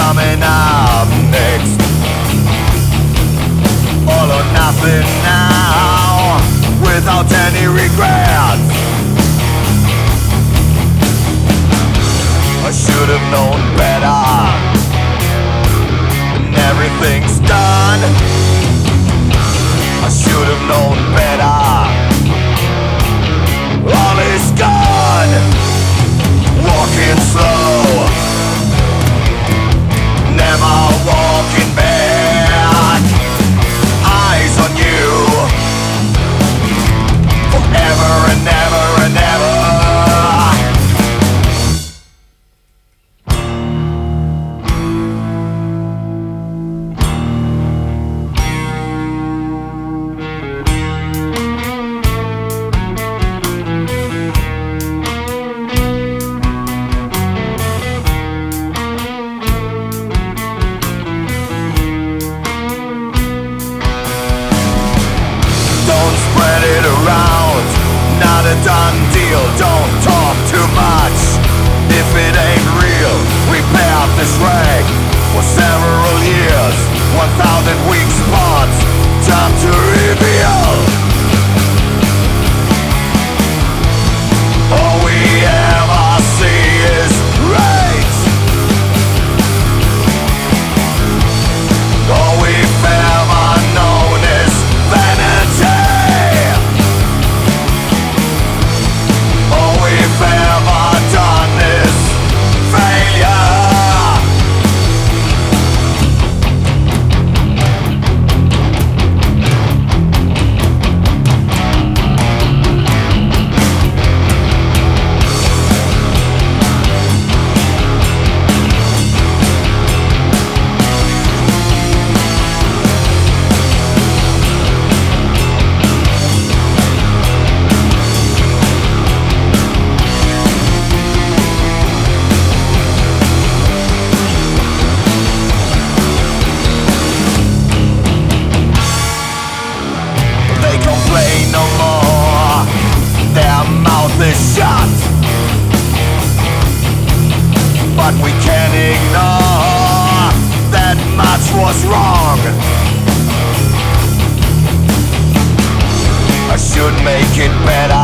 coming up next? All or nothing now, without any regrets. I should have known better, and everything's done. I should have known better. All is gone. Walking slow, never walking back. Eyes on you, forever and ever and ever. Spread it around, not a done deal. Don't talk too much if it ain't real. Repair this rag for several years, 1,000 weak spots, time to reveal. All we ever see is rage. All we've ever known is vanity. No more, their mouth is shut, but we can't ignore that much was wrong. I should make it better.